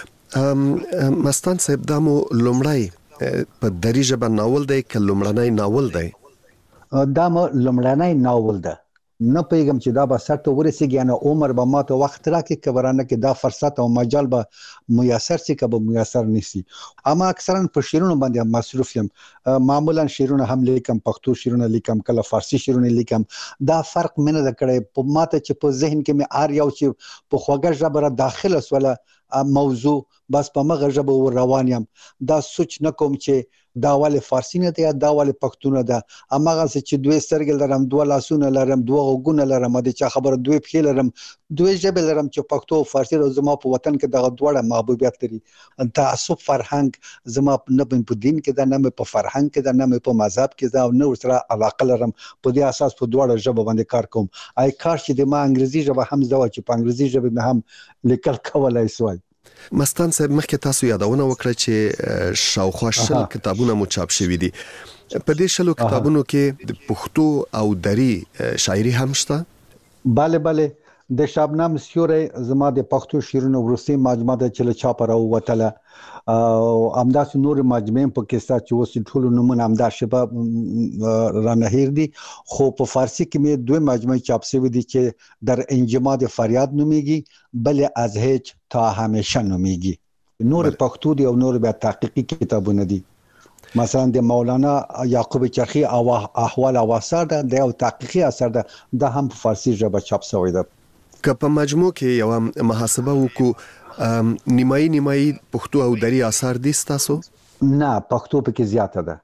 بله مستان صاحب، دا مو لومړی په دری ژبه ناول دی که لومړنی ناول دی؟ دا مو لومړنی ناول ده. نه پیغام چې دا به سر ته ورسیږي، نه عمر به ماته وخت راکړي کبرانه کې دا فرصت او مجال به میسر سي که به میسر نشي. اما اکثرا په شیرونو باندې مصروف یم. معمولا شیرونه هم لیکم، پښتو شیرونه لیکم، کله فارسی شیرونه لیکم. دا فرق مې نه کړی په ماته چې په ذهن کې مې ار یو چې په خوږه ژبه را داخله سوله موضوع بس په مغه ژبه ور روان یم. دا سوچ نکوم چې دا ولې فارسی نه دی یا دا ولې پښتو نه ده. امغه چې دوی سترګې لرم، دوه لاسونه لرم، دوه غوږونه لرم، د چا خبره دوی پښې لرم، دوی ژبه لرم چې پښتو او فارسی او زما په وطن کې دغه دوړه محبوبیت لري. تعصب فرهنګ زما نه په دین کې ده، نه په فرهنګ کې ده، نه په مذهب کې ده، او نه ورسره علاقه لرم. په دې اساس په دوړه ژبه باندې کار کوم. آی کار چې د ما انګریزي ژبه هم زده چې په انګریزي ژبه مې هم لیکل کولای سوای. مستان صاحب مخکې تاسو یادونه وکړه چې شاوخوا شل کتابونه مو چاپ شوي دي. په دې شلو کتابونو کې د پښتو او دري شاعري هم شته؟ bale bale د شابنام سیوري زما د پښتو شعرونو ورسي مجموعه د چله چاپ راو وتله او امداس نور مجموعه په کې سات چې وسې ټول نمونه امدا شباب رانه هیر دي خو په فارسی کې مې دوه مجموعه چاپ شوی دي چې در انجماد فریاد نوميږي بل از هیڅ تا همیشه نوميږي نور پښتو دي او نور بیا تحقیقي کتابونه دي مثلا د مولانا یعقوب چرخی او احوال او اثر د او تحقیقي اثر د هم په فارسی ژبه چاپ شوی ده. که په مجموع کې یو محاسبه وکړو نیمایي نیمایي پښتو او دري اثر دي تاسو؟ نه پښتو په کې زیاته ده.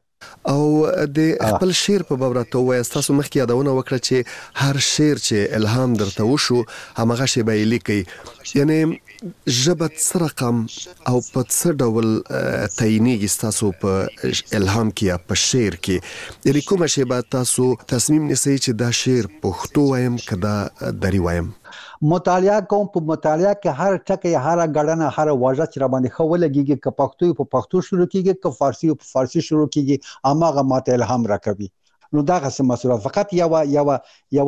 او د خپل شعر په باب راته وایي تاسو مخکې یادونه وکړه چې هر شعر چې الهام درته وشو همغه شی به لیکي، یعنی ژبه څه رقم او په څه ډول تعینېږي تاسو په الهام کې یا په شعر کې، یعنی کومه شی به تاسو تصمیم نیسئ چې دا شعر پښتو وایم که دا دري وایم؟ مطالعه کوم په مطالعه کې هر ټکی هر غړنه هر واژه چې را باندې خو لګيږي که پښتو په پښتو شروع کیږي که فارسی په فارسی شروع کیږي اماغه ماته الهام راکوي. نو دا غسه مسوله فقط یو یو یو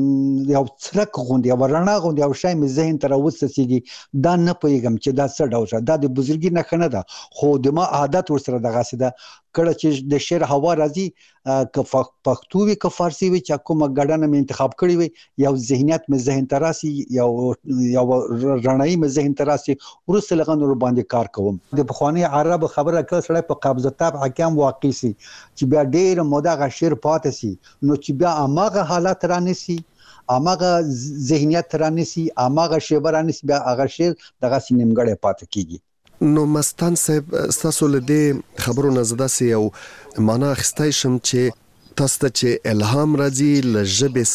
یو څرک غوندي یو رڼا غوندي یو شای مې ذهن ته راوڅسيږي دا نه پوهیږم چې دا څه ډول شه دا د بزرګي نه خنه ده خو د ما عادت ورسره دغه سي ده کله چې د شعر هوا راځي که پښتو وي که فارسی وي چې کومه غړنه مې انتخاب کړی وي یو ذهنیت مې ذهن ته راسي یو یو رڼایي مې ذهن ته راسي ورسره لغون ور باندې کار کوم. د بخوانی عرب خبره کړه سره په قبضه تاب حکم واقع سي چې بیا ډېر موده غ شعر پاتې سي نو چې بیا اماغه حالت رانسي اماغه ذهنیت رانسي اماغه شعر رانسي بیا هغه شعر دغه سینمګړې پاتې کیږي. نو مستان صاحب تاسو له دې خبرو نه زده سي او معنا اخستای شم چې تاسو ته چې الهام راځي له ژبې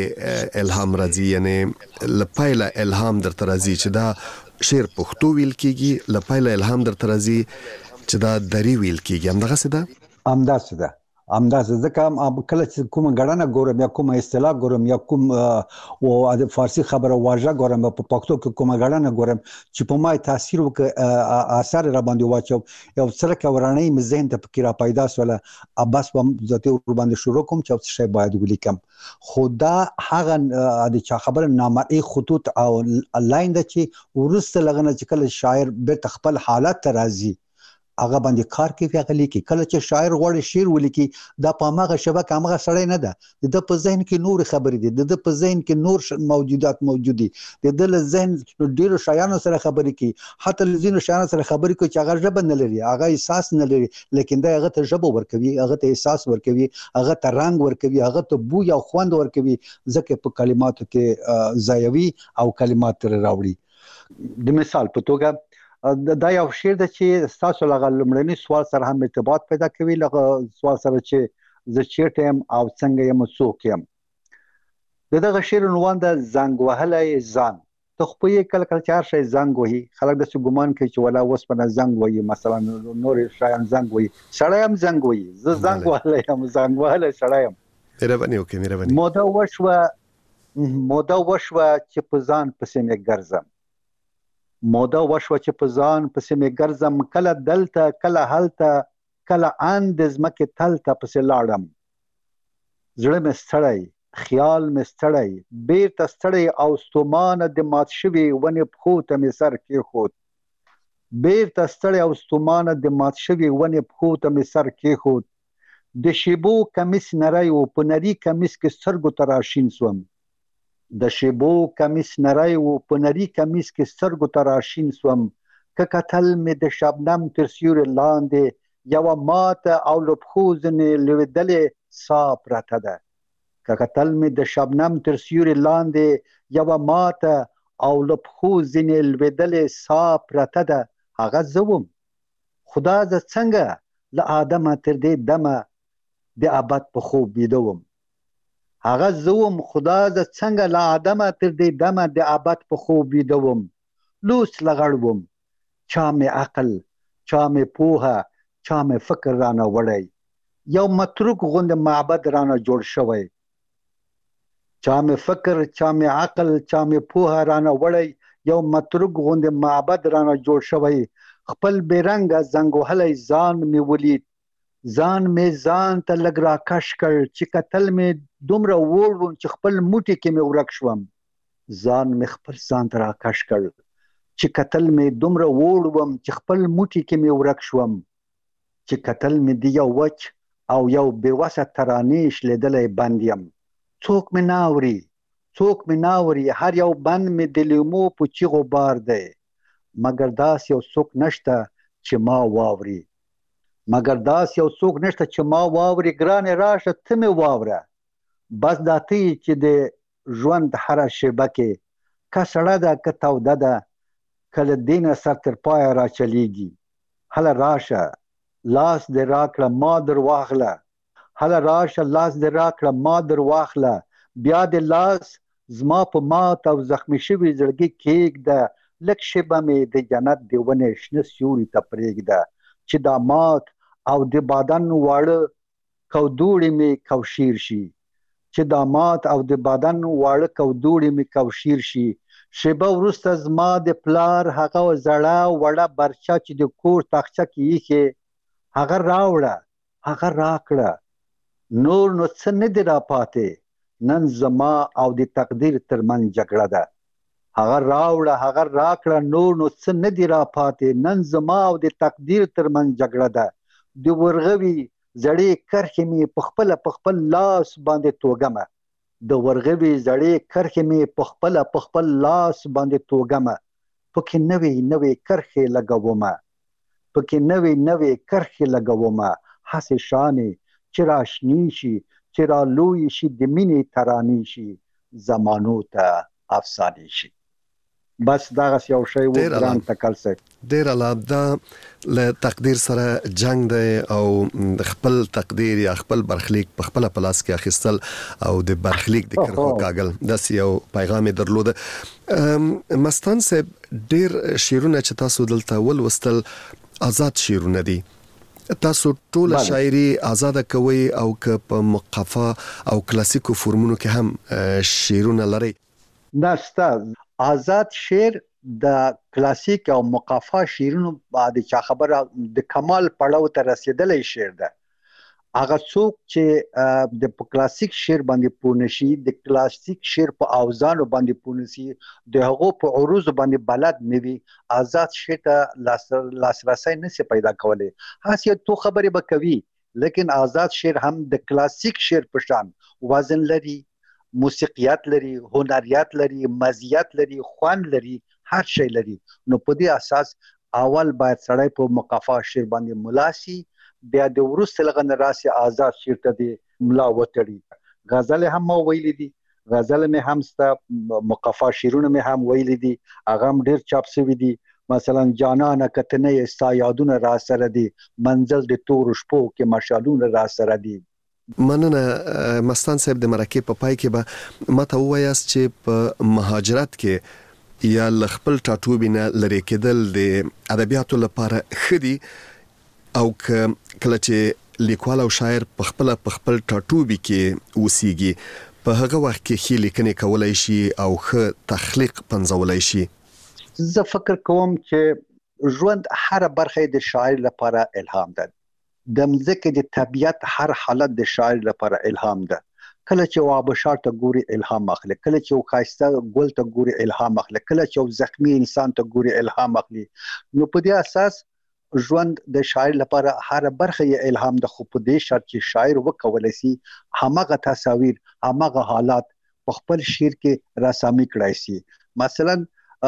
سره الهام راځي، یعنی له پایله الهام درته راځي چې دا شعر پښتو ویل کیږي، له پایله الهام درته راځي چې دا دري ویل کیږي. همدغه څه ده؟ همداسې ده همداسې ځکه کله چې کومه غړنه ګورم یا کومه اصطلاح ګورم یا کوم او د فارسی خبره واژه ګورم په پښتو کې کومه غړنه ګورم چې په ما تاثیر وکړي اثر را باندې واچو یو څه کورانه مې ذهن ته فکر پیدا سوله اباس په ذاته ور باندې شروع کوم چې څه شی باید ولیکم. خدا هغه د چا خبره نامرئي خطوط او لاین د چې ورسته لغنه چې کله شاعر به خپل حالت ته راځي هغه باندې کار کوي هغه لیکي. کله چې شاعر غوړي شعر ولیکي دا په هغه شبکه هغه سړی نه ده د په ذهن کې نور خبرې دي د په ذهن کې نور موجودات موجود دي د د ذهن ډیرو شایانو سره خبرې کوي حتی لزینو شایانو سره خبرې کوي چې هغه ژبه نه لري هغه احساس نه لري لیکن دا هغه ته ژبه ورکوي هغه ته احساس ورکوي هغه ته رنگ ورکوي هغه ته بو یا خوند ورکوي ځکه په کلماتو کې ځایوي او کلمات تر راوړي. د مثال په توګه دا یو شعر د چې تاسو لغه لمړنی سوال سره هم ارتباط پیدا کوي لغه سوال سره چې ز چیرته او څنګه یم څوک یم. دغه شعر عنوان د زنګ وهلې ځان ته خو یې کله کله چار شي زنګ وهي خلک د ګمان کوي چې ولا وس په زنګ وهي مثلا نور شایان زنګ وهي سړی هم زنګ وهي ز زنګ وهلې هم زنګ وهلې سړی هم مهرباني وکړئ مهرباني. موده وشوه موده وشوه چې په ځان پسې مې ګرځم موده وشوه چې په ځان پسې مې ګرځم کله دلته کله هلته کله اند زمکه تلته پسې لاړم زړه مې ستړی خیال مې ستړی بیرته ستړی او ستومانه د مات شوي ونې پښو ته مې سر کېښود بیرته ستړی او ستومانه د مات شوي ونې پښو ته مې سر کېښود د شیبو کمیس نری و په نري کمیس کې سترګو ته راشین سوم د شیبو کمیس نری و په نري کمیس کې سترګو ته راشین سوم که کتل مې د شبنم تر سیوري لاندې یوه ماته او له پښو ځینې لوېدلې ساه پرته ده که کتل مې د شبنم تر سیوري لاندې یوه ماته او له پښو ځینې لوېدلې ساه پرته ده هغه زه وم خدا زه څنګه له آدمه تر دې دمه د ابد په خوب بیده وم هغه زوم خدا ز څنګه لا ادمه تر دې دمه د ابد په خوب بیده وم لوس لغړ وم چا مې عقل چا مې پوهه چا مې فکر رانه وړی یو متروک غوند معبد رانه جوړ شوی چا مې فکر چا مې عقل چا مې پوهه رانه وړی یو متروک غوندې معبد رانه جوړ شوی، خپل بیرنګه زنګ وهلی ځان مې ولید، ځان مې ځان ته لږ راکش کړ چې کتل مې دومره وړ وم چې خپل موټي کې مې ورک شوم. ځان مې خپل ځان ته راکش کړ چې کتل مې دومره وړ وم چې خپل موټي کې مې ورک شوم، چې کتل مې د یو وچ او یو بېوسه ترانې شلېدلی بند یم. څوک مې نه اوري، څوک مې نه اوري، هر یو بند مې د لیمو په چیغو بار دی، مګر داسې یو څوک نشته چې ما واوري، مګر داسې یو څوک نشته چې ما واوري. ګرانې راشه ته مې واوره، بس دا ته یې چې د ژوند هره شیبه کې که سړه ده که توده ده، که له دې نه سر تر پایه راچلیږي. هله راشه لاس دې راکړه ما در واخله، هله راشه لاس دې راکړه ما در واخله، بیا دې لاس زما په مات او زخمي شوي زړګي کېږده، لږ شیبه مې د جنت د ونې شنه سیوري ته پرېږده، چې دا مات او د بدن واړه کودوړي مې کوشیر شي، چې دا مات او د بدن واړه کودوړي مې کوشیر شي. شیبه وروسته زما د پلار هغه زړه وړه برچه چې د کور تاخچه کې ایښې، هغه راوړه هغه راکړه، نور نو څه نه دي راپاتې، نن زما او د تقدیر ترمنځ جګړه ده. هغه راوړه هغه راکړه، نور نو څه نه دي راپاتې، نن زما او د تقدیر ترمنځ جګړه ده. د ورغوي زړې کرښې مې په خپله په خپل لاس باندې توږمه، د ورغوي زړې کرښې مې په خپله په خپل لاس باندې توږمه، پکې نوې نوې کرښې لګومه، پکې نوې نوې کرښې لګومه، هسې شانې چې راشنی شي، چې را لوی شي، د مینې ترانې شي، زمانو ته افسانې شي. بس دغه یو شی و ګران تکل صاحب. ډیر الله دا له تقدیر سره جنگ دی او خپل تقدیر یا خپل برخلیک په خپل پلاس کې اخیستل او د برخلیک د کرخو کاغل داس یو پیغام درلود. مستان صاحب ډیر شعرونه چې تاسو دلته ولوستل آزاد شعرونه دي، تاسو ټول شاعري آزاد کوي او که په مقفا او کلاسیکو فورمونو کې هم شعرونه لري؟ نشته، آزاد شعر د کلاسیک او مقفا شعرونو بعد چا خبره د کمال پړاو ته رسیدلې شعر ده. هغه څوک چې د کلاسیک شعر باندې پونشي، د کلاسیک شعر په اوزانو باندې پونشي، د هغو په عروض باندې بلد نوي، آزاد شعر ته لاسرسی نشي پیدا کولی. هسې تو خبرې به کوي، لیکن آزاد شعر هم د کلاسیک شعر په شان وزن لري، موسیقیات لري، هنریات لري، مزیت لري، خوند لري، هر شی لري. نو په دې اساس اول باید سړی په مقفا شعر باندې ملاسي، بیا د وروسته لغه راسي آزاد شعر ته دی ملا وتړي. غزل هم ویلي دي، غزل مې هم ستا، مقفا شعرونه مې هم ویلي دي، هغه هم ډیر چاپ شوي دي. مثلا جانانه کتنه ستا یادونه را سره دي، منزل د تور شپو کې مشالونه را سره دي. مننه مستان صاحب. د مرکه په پای کې به ماته وایاست چې په مهاجرت کې یا خپل ټاټوبینه لري کېدل د ادبیاتو لپاره خدي، او کله چې لیکوال او شاعر په خپل په خپل ټاټوبي کې وسیږي، په هغه وخت کې خې لیکنې کولای شي او ښه تخلیق پنځولای شي. زه فکر کوم چې ژوند هر برخه د شاعر لپاره الهام ده، د مځکې د طبیعت هر حالت د شاعر لپاره الهام ده. کله چې یو آبشار ته ګوري الهام اخلي، کله چې یو ښایسته ګل ته ګوري الهام اخلي، کله چې یو زخمی انسان ته ګوري الهام اخلي. نو په دې اساس ژوند د شاعر لپاره هر برخه یې الهام ده، خو په دې شرط چې شاعر وکولای شي همغه تصاویر، همغه حالات په خپل شعر کې رسامي کړای شي. مثلا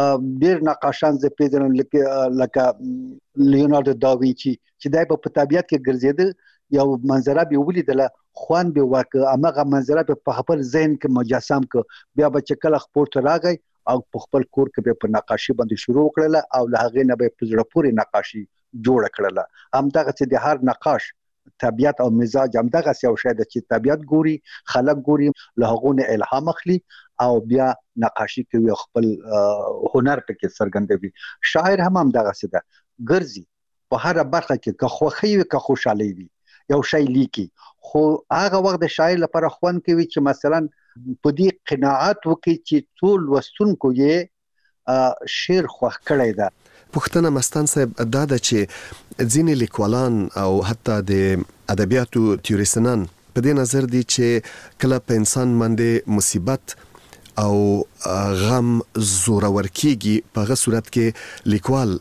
ډیر نقاشان زه پیژنم لکه لیوناردو داوینچي چې دای په طبیعت کې ګرځیدل، یو منظره به ولیدله، خوان به ورکړ، هغه منظره په خپل ذهن کې مجسم کړ، بیا به چې کله خپل ته راغی او په خپل کور کې به په نقاشي باندې شروع کړله او له هغې نه به په زړه پورې نقاشي جوړه کړله. همدغه چې د هر نقاش طبیعت او مزاج همدغه یو شی ده چې طبیعت ګوري، خلک ګوري، له هغو نه الهام اخلي او بیا نقاشي کوي، خپل هنر پکې څرګندوي. شاعر هم همدغه څه ده، ګرځي په هر برخه کې، که خوښي وي که خوشحالي وي، یو شی لیکي. خو هغه وخت د شاعر لپاره خوند کوي چې مثلا په دې قناعت وکړي چې ټول لوستونکو یې شعر خوښ کړی ده. پښتنه مستان صاحب دا د چې ځینې لیکوالان او حتی د ادبیاتو تیوریسنان په دې نظر دي چې کله په انسان باندې مصیبت او غم زورور کیږي په هغه صورت کې لیکوال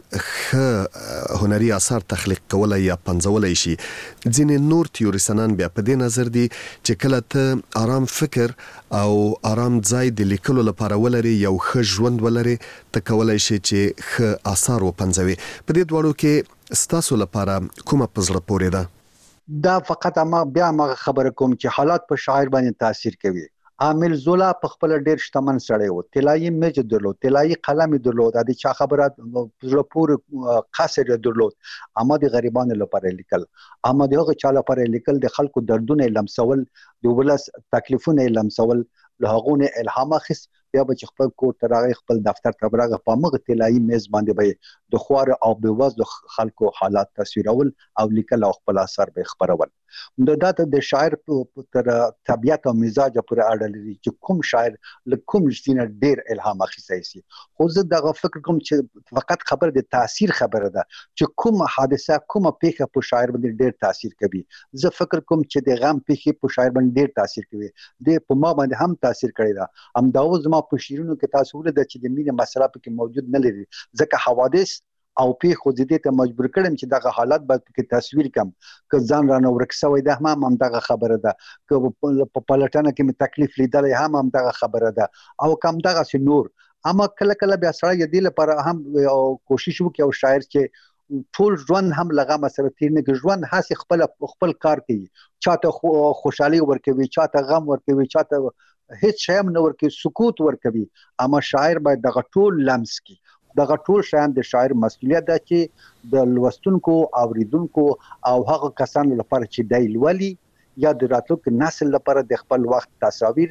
ښه هنري اثار تخلیق کولای یا پنځولای شي. ځینې نور تیوریسنان بیا په دې نظر دي چې کله ته آرام فکر او آرام ځای د لیکلو لپاره ولري یو ښه ژوند ولري ته کولای شي چې ښه اثار وپنځوي. په دې دواړو کې ستاسو لپاره کومه په زړه پورې ده؟ دا فقط ما بیا ما خبره کوم چې حالات په شاعر باندې تاثیر کوي. عامل زولا په خپل ډیر شتمن سړی و، طلایي میج درلود، طلایي قلم درلود، د چا خبره زړه پورې قصر درلود. اما د غریبانو لپاره لیکل، اما د هغه چا لپاره لیکل د خلکو دردونه لمسول، د ولس تکلیفونه لمسول، له هغه الهام اخیست. بیا به چې خپل کور ته راغی، خپل دفتر ته راغی، په مغه طلایي میز باندې به د خوار او بېوزلو خلکو حالات تصویرول او لیکل او خپل اثر به خبرول. د داته د شاعر تر طبیعت او مزاج پورې اړه لري چې کوم شاعر له کوم ځینه ډیر الهام اخیستی شي. خو زه دغه فکر کوم چې فقط خبر د تاثیر خبره ده چې کوم حادثه کومه پیښه په شاعر باندې ډیر تاثیر کوي. زه فکر کوم چې د غم پیښه په شاعر باندې ډیر تاثیر کوي. د په ما باندې هم تاثیر کړی ده. هم دا اوس ما په شیرونو کې تاسو ولید چې د مینې مسله پکې موجود نه لري، ځکه حوادث او پیښو د دې ته مجبور کړم چې دغه حالت به پکې تصویر کم. که ځان رانه ورک شوی ده هم هم دغه خبره ده، که په پلټنه کې مې تکلیف لیدلی هم هم دغه خبره ده، او کم دغسې نور. اما کله کله بیا سړی د دې لپاره هم کوشش وکړي او شاعر چې ټول ژوند هم له غمه سره تیر نه کړي، ژوند هسې خپل خپل کار کوي، چاته خوشحالي ورکوي، چاته غم ورکوي، چاته هیڅ شی هم نه ورکوي، سکوت ورکوي. اما شاعر باید دغه ټول لمس کړي. دغه ټول شیان د شاعر مسؤلیت ده چې د لوستونکو، اوریدونکو او هغه کسانو لپاره چې دی لولي یا د راتلونکي نسل لپاره د خپل وخت تصاویر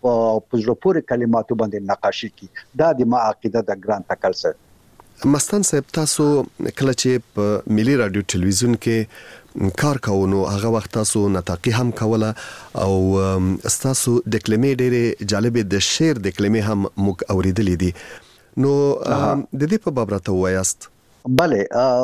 په زړه پورې کلماتو باندې نقاشي کړي. دا د ما عقیده ده ګران تکل سر. مستان صاحب، تاسو کله چې په ملي رادیو ټلویزیون کې کار کوو نو هغه وخت تاسو نطاقي هم کوله او تاسو د کلمې ډېرې جالبې د شعر د کلمې هم موږ اوریدلې دي. نو د دې په باب راته ووایاست. بله،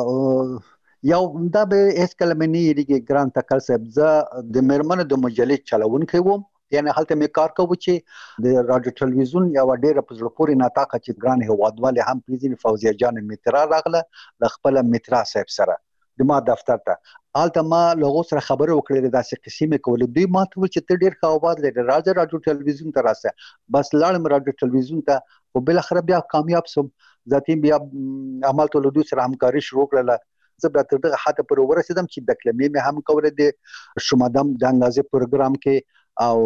یو دا به هیڅ کله مې نه هېرېږي ګران تکل صاحب. زه د مېرمنو د مجلې چلونکی وم، یعنی هلته مې کار کوو چې د رادیو ټلویزیون یوه ډېره په زړه پورې نطاقه چې ګران هېوادوالې هم پېژني، فوزیه جان مترا راغله له خپله مترا صاحب سره د ما دفتر ته. هلته ما له هغو سره خبرې وکړې، داسې قصې مې کولې. دوی ما ته وویل چې ته ډېر ښه آواز لرې، راځه رادیو ټلویزیون ته راسه. بس لاړم رادیو ټلویزیون ته، خو بالاخره بیا کامیاب شوم. ذاتي بیا همالته له دوی سره همکاري شروع کړله. زه بیا تر دغه حده پورې ورسېدم چې د کلمې مې هم کولې د شمادم د انګازې پروګرام کې، او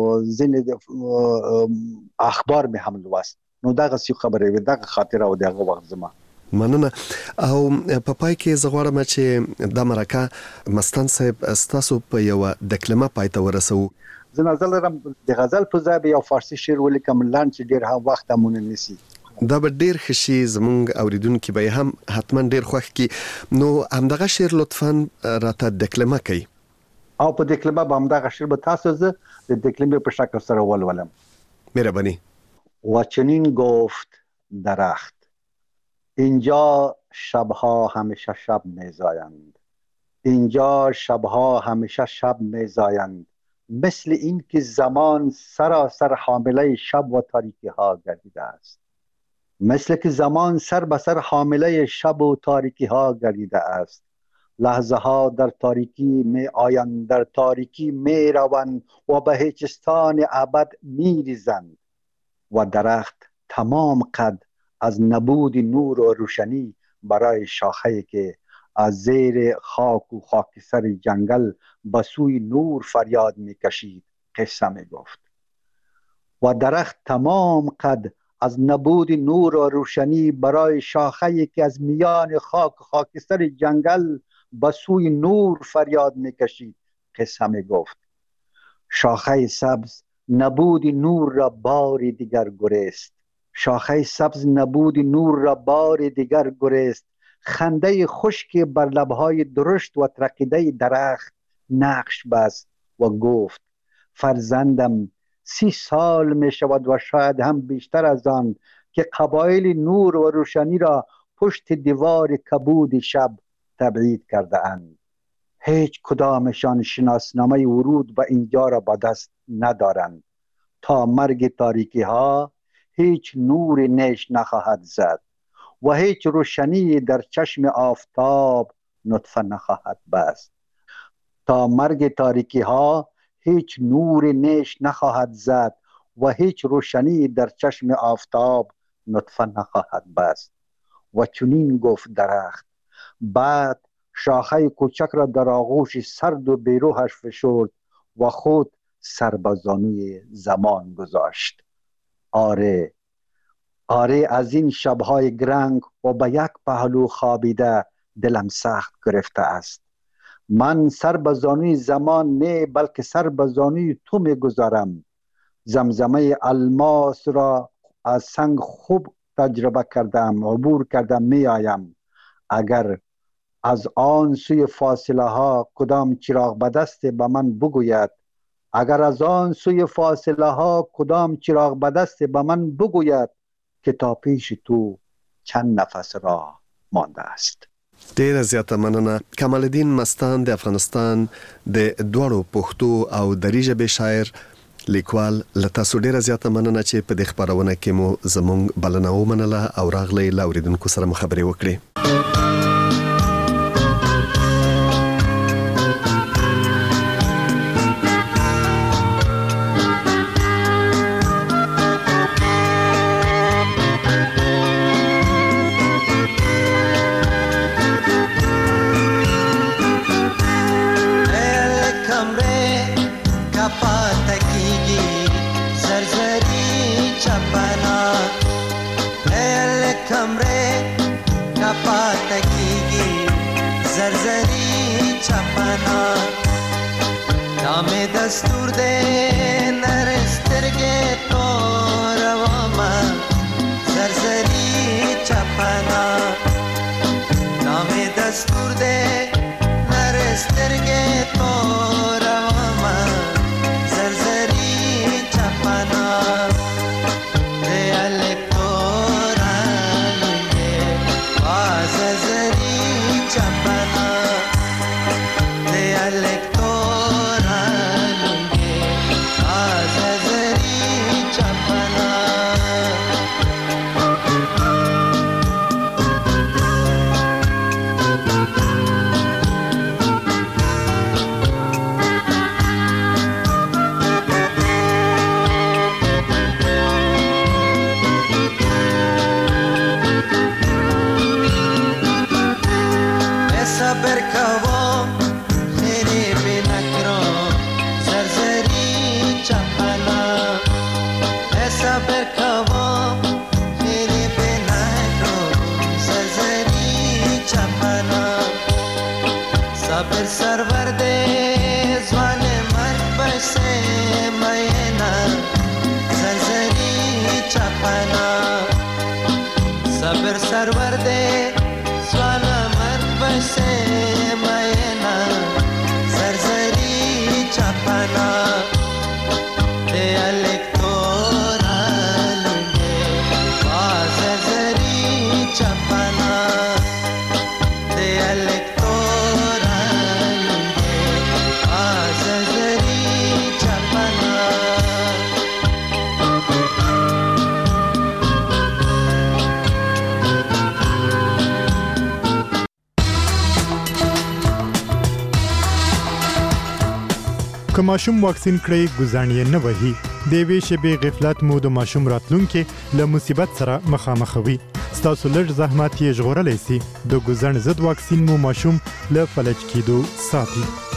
ځینې اخبار مې هم لوست. نو دغسې خبرې وې، دغه خاطره و د هغه وخت زما. مننه. او په پای کې زه غواړم چې دا مرکه مستان صاحب ستاسو په یوه د کلمه پای ته ورسوو. زه نظر لرم د غزل په ځای به یو فارسي شعر ولیکم، لنډ چې ډېر هم وخت هم ونه نیسي. دا به ډېر ښه شي، زموږ اوریدونکي به یې هم حتما ډېر خوښ کړي. نو همدغه شعر لطفا راته د کلمه کوي. او په د کلمه به همدغه شعر به تاسو زه د د کلمې په شکل سره ولولم. مهربانی. و چنین گفت درخت اینجا شبها همیشه شب میزایند، اینجا شبها همیشه شب میزایند، مثل این که زمان سراسر حامله شب و تاریکی ها گردیده است، مثل که زمان سر به سر حامله شب و تاریکی ها گردیده است. لحظه ها در تاریکی می آیند، در تاریکی می روند و به هیچستان ابد می ریزند. و درخت تمام قد از نبود نور و روشنی برای شاخه‌ای که از زیر خاک و خاکستر جنگل به سوی نور فریاد می‌کشید قصه می‌گفت. و درخت تمام قد از نبود نور و روشنی برای شاخه‌ای که از میان خاک و خاکستر جنگل به سوی نور فریاد می‌کشید قصه می‌گفت. شاخه سبز نبود نور را بار دیگر گریست، شاخه سبز نبود نور را بار دیگر گریست. خنده خشک بر لبهای درشت و ترقیده درخت نقش بست و گفت فرزندم سی سال می شود و شاید هم بیشتر از آن که قبایل نور و روشنی را پشت دیوار کبود شب تبعید کرده اند. هیچ کدامشان شناسنامه ورود به اینجا را به دست ندارند. تا مرگ تاریکی ها هیچ نور نیش نخواهد زد و هیچ روشنی در چشم آفتاب نطفه نخواهد بست. تا مرگ تاریکی ها هیچ نور نیش نخواهد زد و هیچ روشنی در چشم آفتاب نطفه نخواهد بست. و چنین گفت درخت. بعد شاخه کوچک را در آغوش سرد و بیروحش فشرد و خود سر به زانوی زمان گذاشت. آره آره از این شبهای گرنگ و به یک پهلو خوابیده دلم سخت گرفته است. من سر به زانوی زمان نه بلکه سر به زانوی تو می گذارم. زمزمه الماس را از سنگ خوب تجربه کردم، عبور کردم، می آیم. اگر از آن سوی فاصله ها کدام چراغ به دست به من بگوید اگر از آن سوی فاصله ها کدام چراغ به دست به من بگوید که تا پیش تو چند نفس راه مانده است. ډیره زیاته مننه. کمال الدین مستان د افغانستان د دوړو پښتو او دری ژبې شاعر لیکوال له تاسو ډیره زیاته مننه چې په دې خبرونه کې مو زموږ بلنه ومنله او راغلی له اوریدونکو سره مو خبرې وکړې. دستور دے نرسترگے تو رواما زرزری چپنا نام دستور دے نرسترگے تو رواما زرزری چپنا دے الکتورا لنگے زرزری چپنا دے الکتورا सरवर दे ज़वाने मर्द बसे मैना ज़रज़री चपना सबर सरवर दे ज़वाने मर्द बसे मैना ज़रज़री चपना दे अलक्तोरा लुंगे ज़रज़री चपना दे अलक्तोरा که ماشوم واکسین کړئ ګزانې نه وهي. د یوې شېبې غفلت مو د ماشوم راتلونکي له مصیبت سره مخامخوي. ستاسو لږ زحمت یې ژغورلی سي. د ګزن ضد واکسین مو ماشوم له فلج کېدو ساتي.